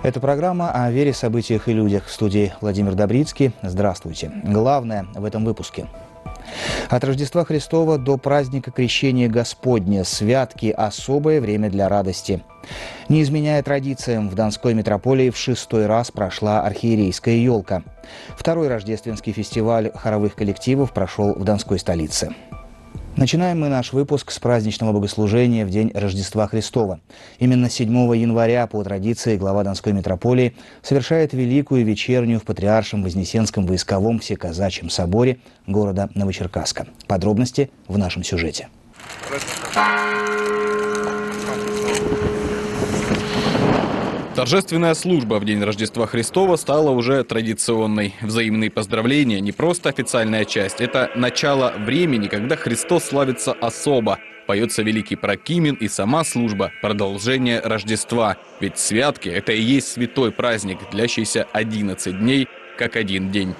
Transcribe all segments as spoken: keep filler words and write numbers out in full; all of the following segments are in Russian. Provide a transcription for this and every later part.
Это программа о вере, событиях и людях. В студии Владимир Добрицкий. Здравствуйте. Главное в этом выпуске. От Рождества Христова до праздника Крещения Господня. Святки – особое время для радости. Не изменяя традициям, в Донской митрополии в шестой раз прошла архиерейская елка. Второй рождественский фестиваль хоровых коллективов прошел в Донской столице. Начинаем мы наш выпуск с праздничного богослужения в день Рождества Христова. Именно седьмого января по традиции глава Донской митрополии совершает великую вечернюю в Патриаршем Вознесенском войсковом всеказачьем соборе города Новочеркасска. Подробности в нашем сюжете. Торжественная служба в день Рождества Христова стала уже традиционной. Взаимные поздравления – не просто официальная часть, это начало времени, когда Христос славится особо. Поется великий прокимен, и сама служба – продолжение Рождества. Ведь святки – это и есть святой праздник, длящийся одиннадцать дней, как один день.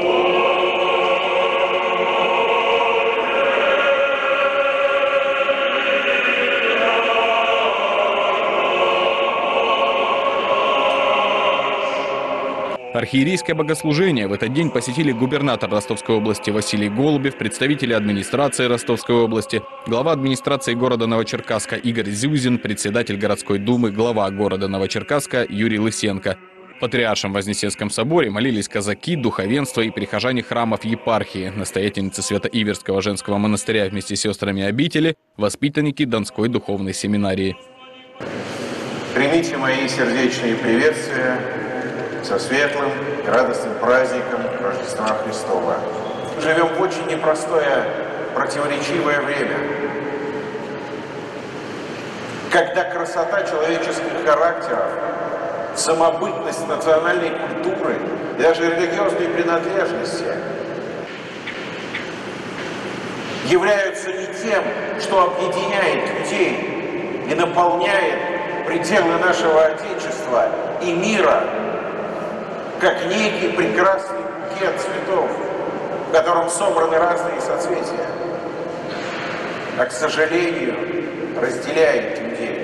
Архиерейское богослужение в этот день посетили губернатор Ростовской области Василий Голубев, представители администрации Ростовской области, глава администрации города Новочеркасска Игорь Зюзин, председатель городской думы, глава города Новочеркасска Юрий Лысенко. В Патриаршем Вознесенском соборе молились казаки, духовенство и прихожане храмов епархии, настоятельницы Свято-Иверского женского монастыря вместе с сестрами обители, воспитанники Донской духовной семинарии. Примите мои сердечные приветствия со светлым и радостным праздником Рождества Христова. Живем в очень непростое, противоречивое время, когда красота человеческих характеров, самобытность национальной культуры и даже религиозной принадлежности являются не тем, что объединяет людей и наполняет пределы нашего Отечества и мира, как некий прекрасный букет цветов, в котором собраны разные соцветия, а, к сожалению, разделяет людей.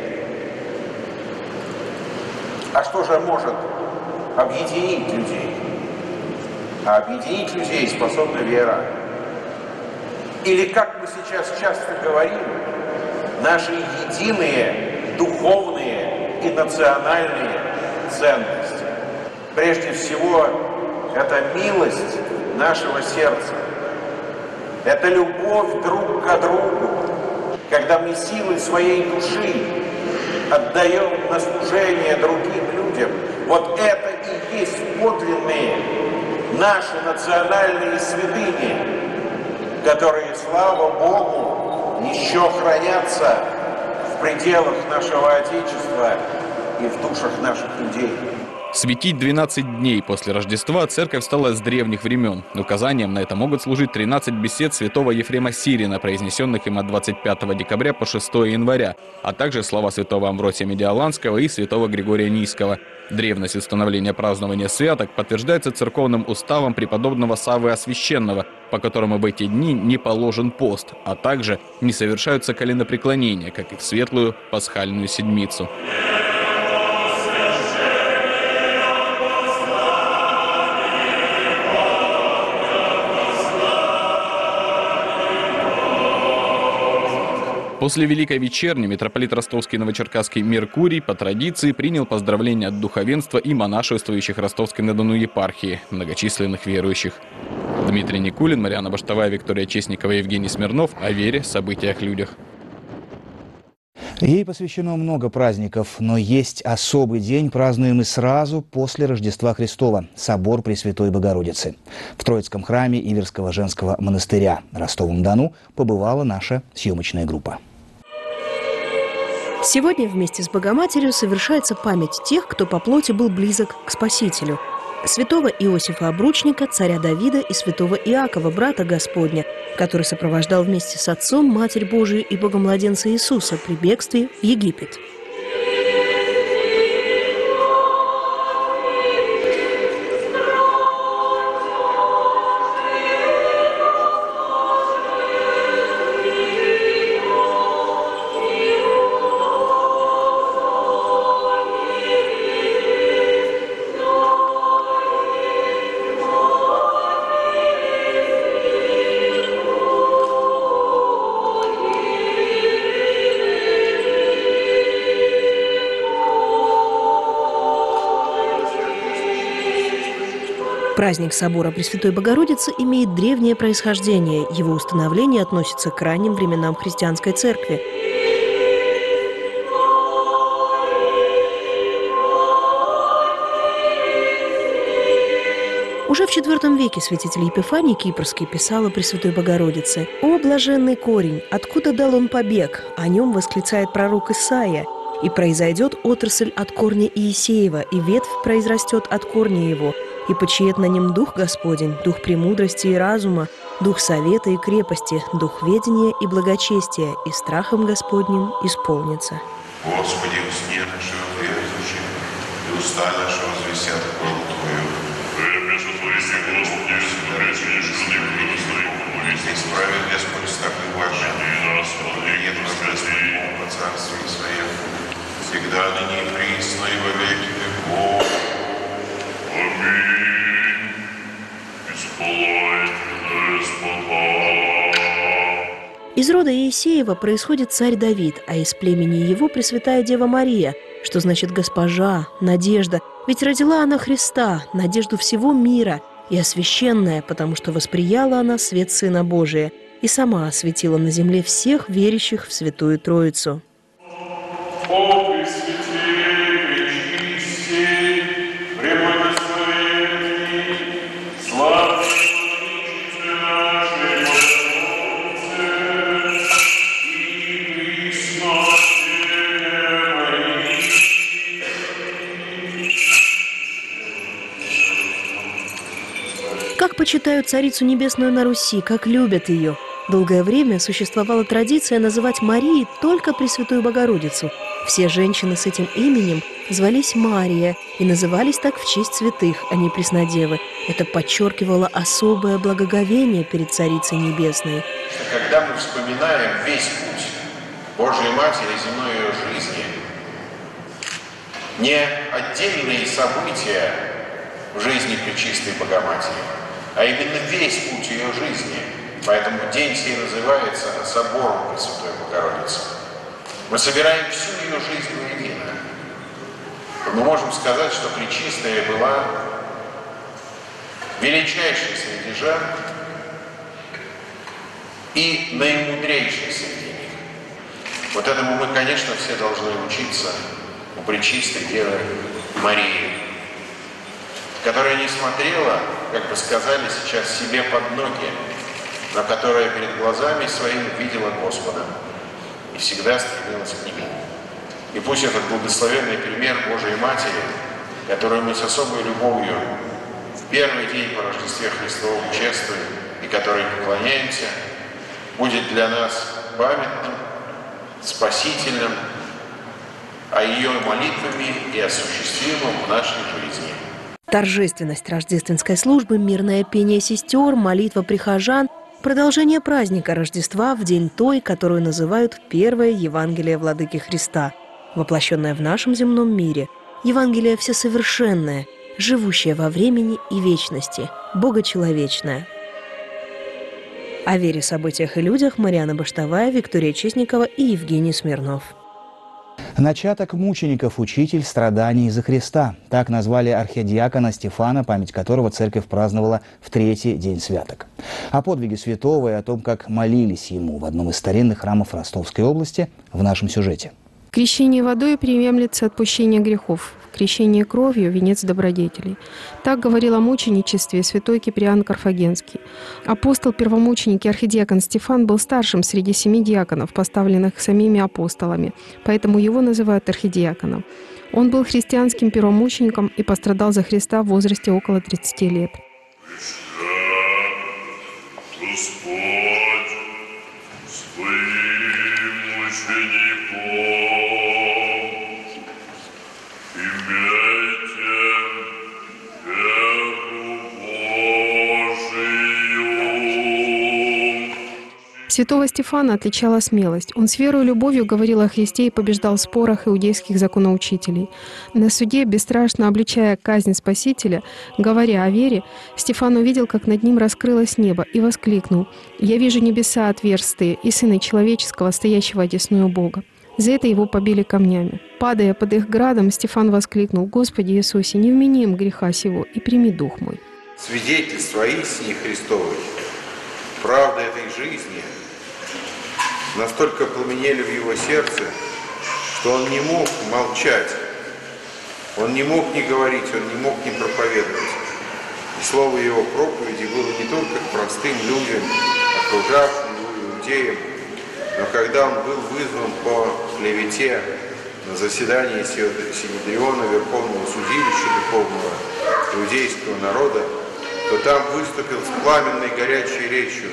А что же может объединить людей? А объединить людей способна вера. Или, как мы сейчас часто говорим, наши единые духовные и национальные ценности. Прежде всего, это милость нашего сердца. Это любовь друг к другу, когда мы силы своей души отдаем на служение другим людям. Вот это и есть подлинные наши национальные святыни, которые, слава Богу, еще хранятся в пределах нашего Отечества и в душах наших людей. Светить двенадцать дней после Рождества церковь стала с древних времен. Указанием на это могут служить тринадцать бесед святого Ефрема Сирина, произнесенных им от двадцать пятого декабря по шестое января, а также слова святого Амвросия Медиаланского и святого Григория Нийского. Древность установления празднования святок подтверждается церковным уставом преподобного Саввы Освященного, по которому в эти дни не положен пост, а также не совершаются коленопреклонения, как и в светлую пасхальную седмицу. После Великой Вечерни митрополит Ростовский и Новочеркасский Меркурий по традиции принял поздравления от духовенства и монашествующих Ростовской-на-Дону епархии, многочисленных верующих. Дмитрий Никулин, Марьяна Баштовая, Виктория Честникова, Евгений Смирнов. О вере, событиях, людях. Ей посвящено много праздников, но есть особый день, празднуемый сразу после Рождества Христова – Собор Пресвятой Богородицы. В Троицком храме Иверского женского монастыря Ростовом-на-Дону побывала наша съемочная группа. Сегодня вместе с Богоматерью совершается память тех, кто по плоти был близок к Спасителю. Святого Иосифа Обручника, царя Давида и святого Иакова, брата Господня, который сопровождал вместе с отцом Матерь Божию и Богомладенца Иисуса при бегстве в Египет. Праздник собора Пресвятой Богородицы имеет древнее происхождение. Его установление относится к ранним временам христианской церкви. Уже в четвертом веке святитель Епифаний Кипрский писал о Пресвятой Богородице: «О, блаженный корень! Откуда дал он побег? О нем восклицает пророк Исаия. И произойдет отрасль от корня Иисеева, и ветвь произрастет от корня его. И почиет на нем Дух Господень, Дух премудрости и разума, Дух совета и крепости, Дух ведения и благочестия, и страхом Господним исполнится». Господи, усни нашего прежде, и уста наши возвестят хвалу Твою. Исправит Господь стопы ваши, и нет возрастного по царству Своем, всегда ныне и присно и во веки веков. Аминь. Исполняй, Господа. Из рода Иисеева происходит царь Давид, а из племени его Пресвятая Дева Мария, что значит «госпожа», «надежда». Ведь родила она Христа, надежду всего мира, и освященная, потому что восприяла она свет Сына Божия и сама осветила на земле всех верящих в Святую Троицу. О, Пресвятей, Пречистей, Преблагословенный, славный Владычице нашей Богородице, и присно Деве Марии. Как почитают Царицу Небесную на Руси, как любят ее. Долгое время существовала традиция называть Марией только Пресвятую Богородицу. Все женщины с этим именем звались Мария и назывались так в честь святых, а не Преснодевы. Это подчеркивало особое благоговение перед Царицей Небесной. Когда мы вспоминаем весь путь Божьей Матери земной ее жизни, не отдельные события в жизни Пречистой Богоматери, а именно весь путь ее жизни. Поэтому день сей называется собором Пресвятой Богородицы. Мы собираем всю ее жизнь воедино. Мы можем сказать, что Пречистая была величайшей среди жен и наимудрейшей среди них. Вот этому мы, конечно, все должны учиться у Пречистой Девы Марии, которая не смотрела, как бы сказали сейчас, себе под ноги, но которая перед глазами своими видела Господа и всегда стремилась к Нему. И пусть этот благословенный пример Божией Матери, которую мы с особой любовью в первый день по Рождестве Христовом чествуем и которой поклоняемся, будет для нас памятным, спасительным, а ее молитвами и осуществимым в нашей жизни. Торжественность рождественской службы, мирное пение сестер, молитва прихожан – продолжение праздника Рождества в день той, которую называют первое Евангелие Владыки Христа, воплощенное в нашем земном мире. Евангелие всесовершенное, живущее во времени и вечности, богочеловечное. О вере, событиях и людях Марьяна Баштовая, Виктория Честникова и Евгений Смирнов. Начаток мучеников, учитель страданий за Христа. Так назвали архидиакона Стефана, память которого церковь праздновала в третий день святок. О подвиге святого и о том, как молились ему в одном из старинных храмов Ростовской области, в нашем сюжете. Крещение водой приемлется отпущение грехов, крещение кровью – венец добродетелей. Так говорил о мученичестве святой Киприан Карфагенский. Апостол-первомученик и архидиакон Стефан был старшим среди семи диаконов, поставленных самими апостолами, поэтому его называют архидиаконом. Он был христианским первомучеником и пострадал за Христа в возрасте около тридцати лет. Господь, своим учеником имейте веру Божию. Святого Стефана отличала смелость. Он с верой и любовью говорил о Христе и побеждал в спорах иудейских законоучителей. На суде, бесстрашно обличая казнь Спасителя, говоря о вере, Стефан увидел, как над ним раскрылось небо, и воскликнул: «Я вижу небеса отверстые и Сына Человеческого, стоящего одесную Бога». За это его побили камнями. Падая под их градом, Стефан воскликнул: «Господи Иисусе, не вмени им греха сего, и прими дух мой». свидетельство истине Христовой, правда этой жизни настолько пламенели в его сердце, что он не мог молчать, он не мог не говорить, он не мог не проповедовать. И слово его проповеди было не только к простым людям, окружавшим его иудеям, но когда он был вызван по клевете на заседании Синедриона, Верховного судилища духовного иудейского народа, то там выступил с пламенной горячей речью,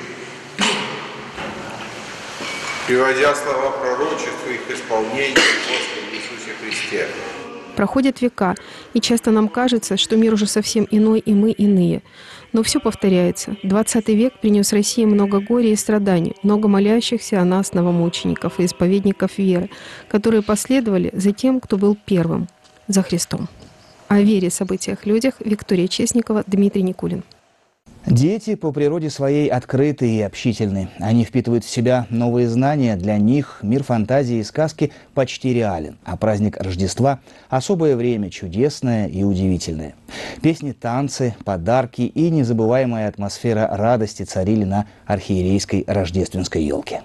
приводя слова пророчества и их исполнение в Господе Иисусе Христе. Проходят века, и часто нам кажется, что мир уже совсем иной, и мы иные. Но все повторяется. двадцатый век принес России много горя и страданий, много молящихся о нас новомучеников и исповедников веры, которые последовали за тем, кто был первым, за Христом. О вере, событиях, людях Виктория Честникова, Дмитрий Никулин. Дети по природе своей открытые и общительны. Они впитывают в себя новые знания. Для них мир фантазии и сказки почти реален. А праздник Рождества – особое время, чудесное и удивительное. Песни, танцы, подарки и незабываемая атмосфера радости царили на архиерейской рождественской елке.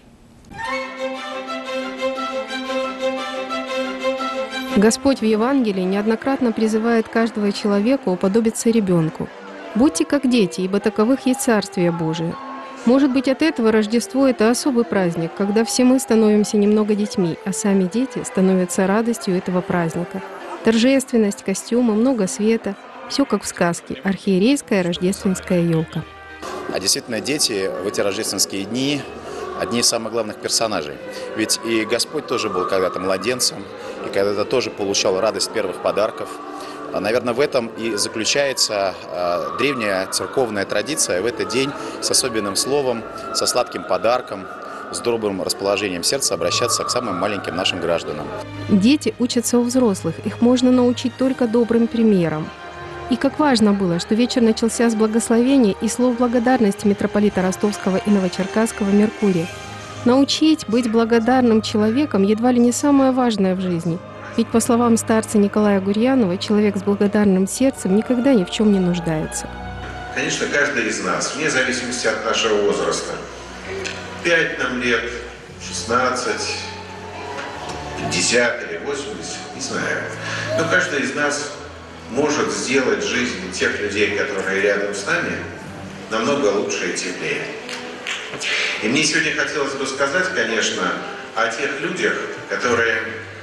Господь в Евангелии неоднократно призывает каждого человека уподобиться ребенку. «Будьте как дети, ибо таковых есть Царствие Божие». Может быть, от этого Рождество – это особый праздник, когда все мы становимся немного детьми, а сами дети становятся радостью этого праздника. Торжественность, костюмы, много света – все как в сказке. Архиерейская рождественская елка. А действительно, дети в эти рождественские дни – одни из самых главных персонажей. Ведь и Господь тоже был когда-то младенцем, и когда-то тоже получал радость первых подарков. Наверное, в этом и заключается э, древняя церковная традиция в этот день с особенным словом, со сладким подарком, с добрым расположением сердца обращаться к самым маленьким нашим гражданам. Дети учатся у взрослых, их можно научить только добрым примером. И как важно было, что вечер начался с благословения и слов благодарности митрополита Ростовского и Новочеркасского Меркурия. Научить быть благодарным человеком едва ли не самое важное в жизни. Ведь, по словам старца Николая Гурьянова, человек с благодарным сердцем никогда ни в чем не нуждается. Конечно, каждый из нас, вне зависимости от нашего возраста, пять нам лет, шестнадцать, пятьдесят или восемьдесят, не знаю, но каждый из нас может сделать жизнь тех людей, которые рядом с нами, намного лучше и теплее. И мне сегодня хотелось бы сказать, конечно, о тех людях, которые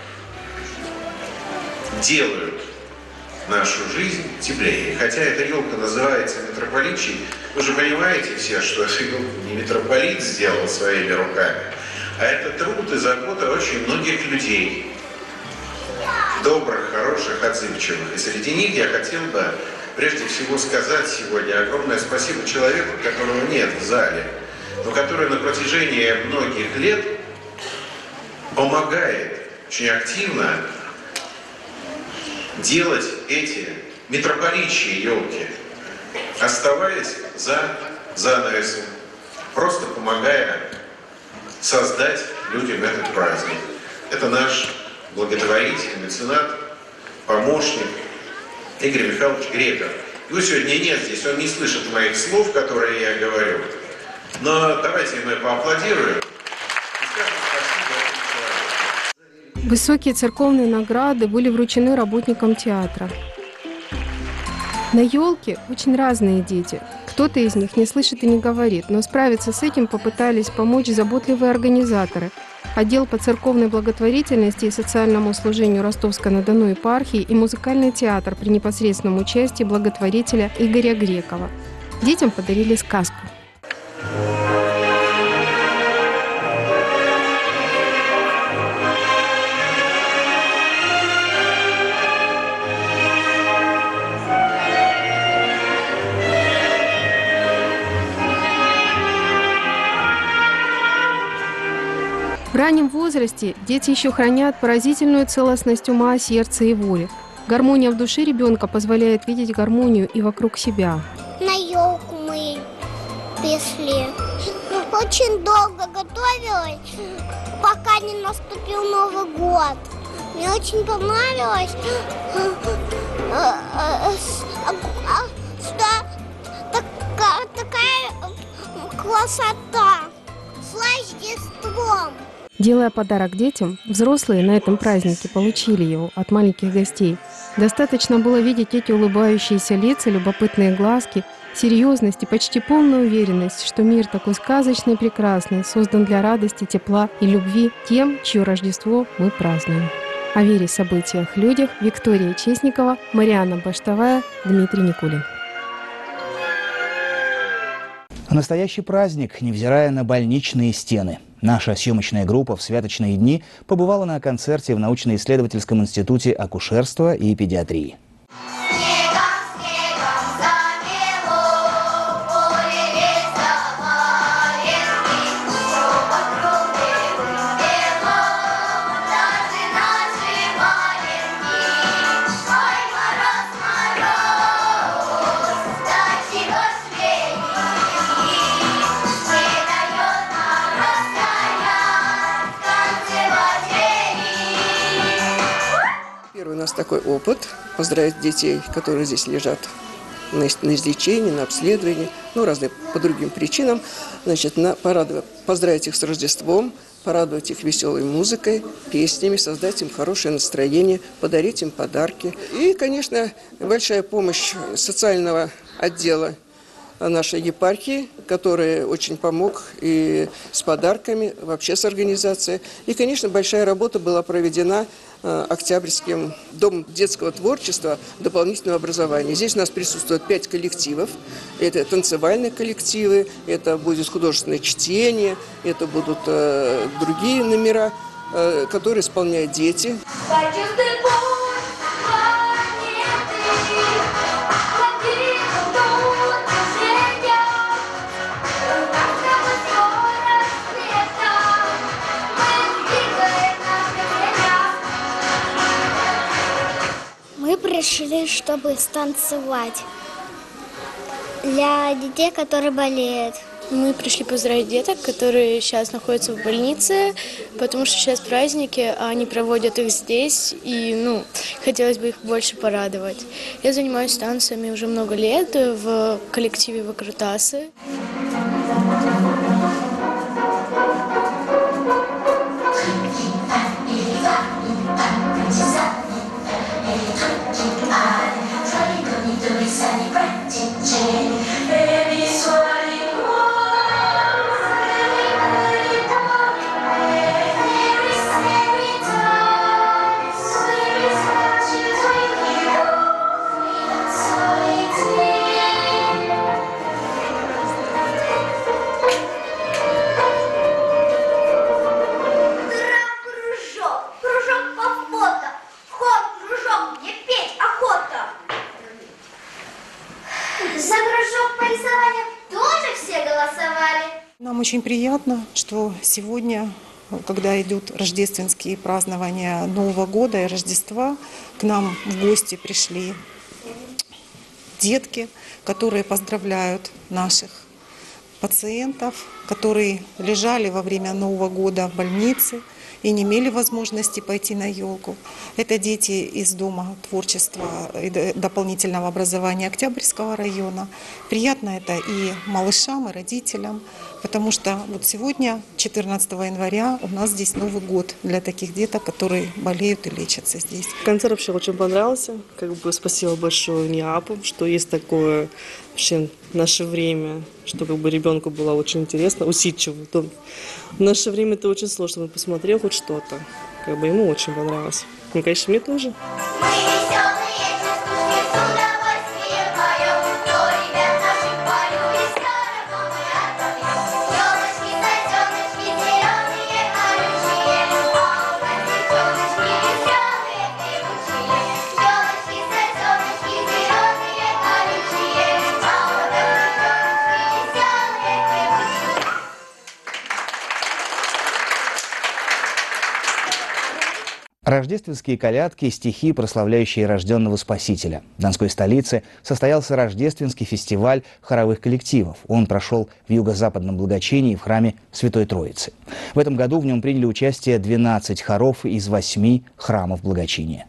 делают нашу жизнь теплее. Хотя эта елка называется митрополичьей, вы же понимаете все, что эту елку не митрополит сделал своими руками, а это труд и забота очень многих людей. Добрых, хороших, отзывчивых. И среди них я хотел бы прежде всего сказать сегодня огромное спасибо человеку, которого нет в зале, но который на протяжении многих лет помогает очень активно делать эти митрополичьи елки, оставаясь за занавесом, просто помогая создать людям этот праздник. Это наш благотворитель, меценат, помощник Игорь Михайлович Греков. Его сегодня нет здесь, он не слышит моих слов, которые я говорю. Но давайте мы поаплодируем и скажем спасибо этому человеку. Высокие церковные награды были вручены работникам театра. На елке очень разные дети. Кто-то из них не слышит и не говорит, но справиться с этим попытались помочь заботливые организаторы. Отдел по церковной благотворительности и социальному служению Ростовско-на-Дону епархии и музыкальный театр при непосредственном участии благотворителя Игоря Грекова. Детям подарили сказку. В раннем возрасте дети еще хранят поразительную целостность ума, сердца и воли. Гармония в душе ребенка позволяет видеть гармонию и вокруг себя. На елку мы пришли. Очень долго готовилась, пока не наступил Новый год. Мне очень понравилось, что красота! С Рождеством! Делая подарок детям, взрослые на этом празднике получили его от маленьких гостей. Достаточно было видеть эти улыбающиеся лица, любопытные глазки, серьезность и почти полную уверенность, что мир такой сказочный и прекрасный, создан для радости, тепла и любви тем, чье Рождество мы празднуем. О вере, событиях, людях Виктория Честникова, Марианна Баштовая, Дмитрий Никулин. Настоящий праздник, невзирая на больничные стены. Наша съемочная группа в святочные дни побывала на концерте в научно-исследовательском институте акушерства и педиатрии. Первый у нас такой опыт – поздравить детей, которые здесь лежат на, на излечении, на обследовании, ну, разные по другим причинам. Значит, на, порадовать, поздравить их с Рождеством, порадовать их веселой музыкой, песнями, создать им хорошее настроение, подарить им подарки. И, конечно, большая помощь социального отдела нашей епархии, который очень помог и с подарками, вообще с организацией. И, конечно, большая работа была проведена Октябрьским домом детского творчества дополнительного образования. Здесь у нас присутствует пять коллективов. Это танцевальные коллективы, это будет художественное чтение, это будут э, другие номера, э, которые исполняют дети. Мы пришли, чтобы станцевать для детей, которые болеют. Мы пришли поздравить деток, которые сейчас находятся в больнице, потому что сейчас праздники, а они проводят их здесь, и ну, хотелось бы их больше порадовать. Я занимаюсь танцами уже много лет в коллективе Выкрутасы. Нам очень приятно, что сегодня, когда идут рождественские празднования Нового года и Рождества, к нам в гости пришли детки, которые поздравляют наших пациентов, которые лежали во время Нового года в больнице и не имели возможности пойти на елку. Это дети из Дома творчества и дополнительного образования Октябрьского района. Приятно это и малышам, и родителям, потому что вот сегодня, четырнадцатого января, у нас здесь Новый год для таких деток, которые болеют и лечатся здесь. Концерт вообще очень понравился. Как бы спасибо большое НИАПу, что есть такое вообще в наше время, что как бы ребенку было очень интересно, усидчиво. В наше время это очень сложно, чтобы он посмотрел хоть что-то. Как бы ему очень понравилось. Ну, конечно, мне тоже. Рождественские колядки – стихи, прославляющие рожденного Спасителя. В Донской столице состоялся рождественский фестиваль хоровых коллективов. Он прошел в юго-западном благочинии в храме Святой Троицы. В этом году в нем приняли участие двенадцать хоров из восьми храмов благочиния.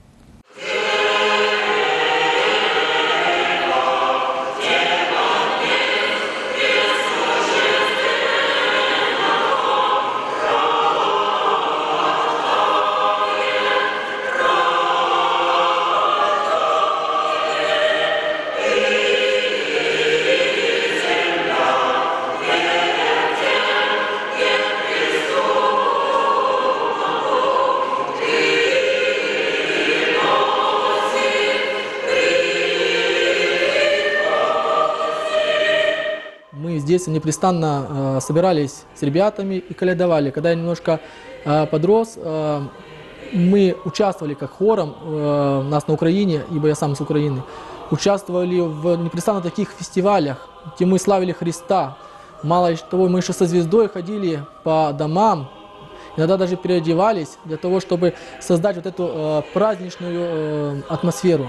детства непрестанно собирались с ребятами и колядовали. Когда я немножко подрос, мы участвовали как хором у нас на Украине, ибо я сам с Украины, участвовали в непрестанно таких фестивалях, где мы славили Христа. Мало того, мы еще со звездой ходили по домам, иногда даже переодевались для того, чтобы создать вот эту э, праздничную э, атмосферу.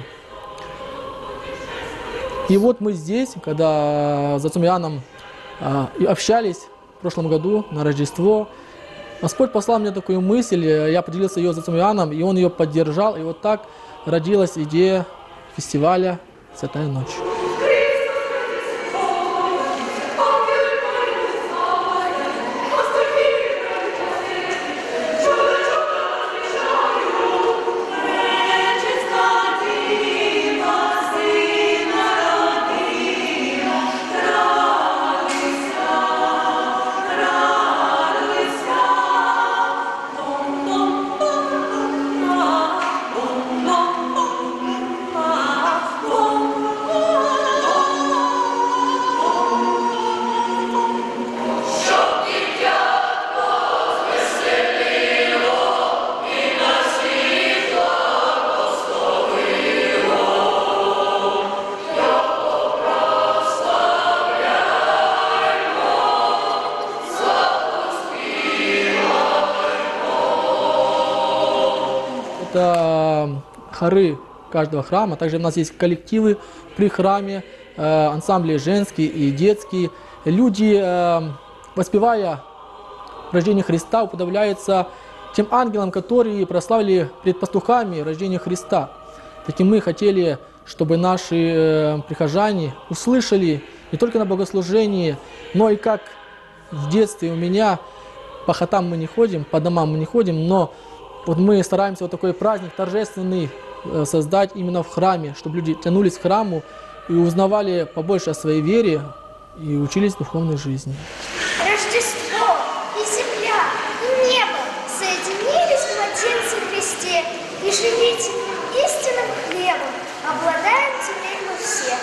И вот мы здесь, когда с отцом Иоанном э, общались в прошлом году на Рождество, Господь послал мне такую мысль, я поделился ее с отцом Иоанном, и он ее поддержал, и вот так родилась идея фестиваля «Святая ночь». Это хоры каждого храма. Также у нас есть коллективы при храме, э, ансамбли женские и детские. Люди, э, воспевая рождение Христа, уподобляются тем ангелам, которые прославили пред пастухами рождение Христа. Так и мы хотели, чтобы наши э, прихожане услышали не только на богослужении, но и как в детстве у меня, по хатам мы не ходим, по домам мы не ходим, но вот мы стараемся вот такой праздник торжественный создать именно в храме, чтобы люди тянулись к храму и узнавали побольше о своей вере и учились духовной жизни. Рождество и земля, и небо соединились в младенце Христе, и живите истинным хлебом, обладаем теперь мы все.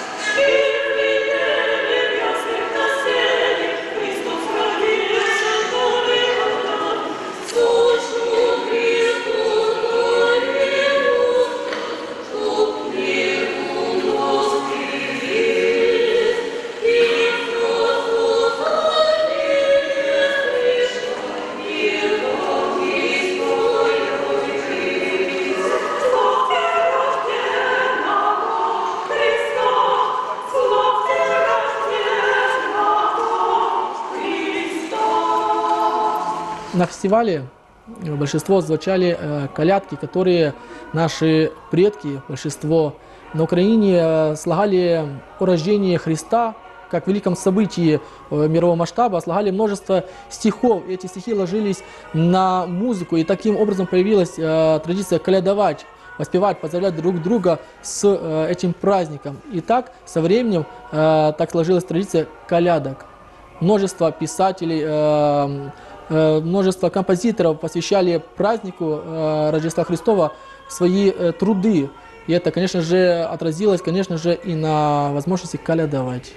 На фестивале большинство звучали э, колядки, которые наши предки, большинство на Украине, э, слагали о рождении Христа, как великом событии э, мирового масштаба, слагали множество стихов. И эти стихи ложились на музыку, и таким образом появилась э, традиция колядовать, воспевать, поздравлять друг друга с э, этим праздником. И так со временем э, так сложилась традиция колядок. Множество писателей, э, множество композиторов посвящали празднику э, Рождества Христова свои э, труды. И это, конечно же, отразилось, конечно же, и на возможности колядовать.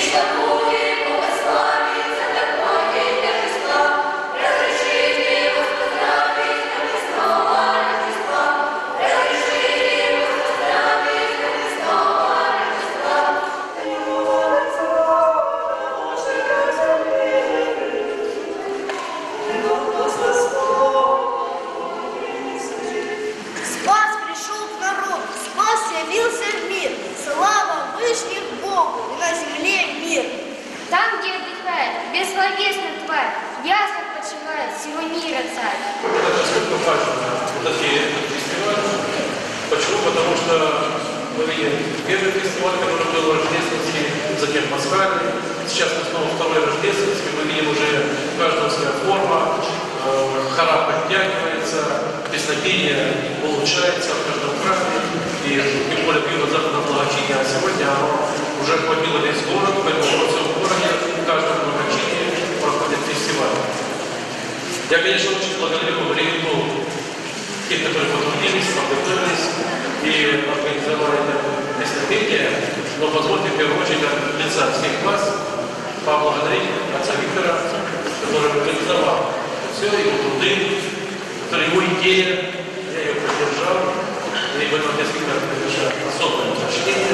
Почему? Потому что мы видим первый фестиваль, который был рождественский, затем пасхальный. Сейчас мы снова второй рождественский. Мы видим уже у каждого своя форма, хора подтягивается, песнопение улучшается в каждом храме. И тем более пьют западное благочиние, а сегодня оно уже охватило весь город, поэтому во всем городе в каждом благочинии проходит фестиваль. Я, конечно, очень благодарю Ревиту, тех, которые потрудились, подготовились и организовали это песнопение, но позвольте в первую очередь от лица всех вас поблагодарить отца Виктора, который организовал все, его труды, который его идея, я ее поддержал, и в этом несколько особое почтение.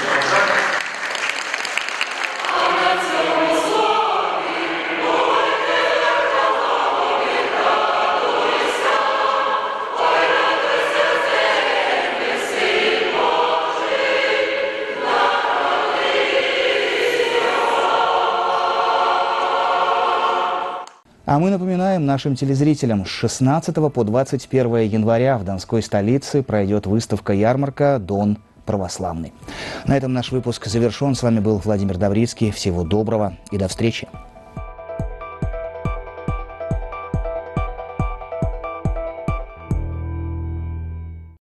А мы напоминаем нашим телезрителям, с шестнадцатого по двадцать первое января в Донской столице пройдет выставка-ярмарка «Дон православный». На этом наш выпуск завершен. С вами был Владимир Добрицкий. Всего доброго и до встречи.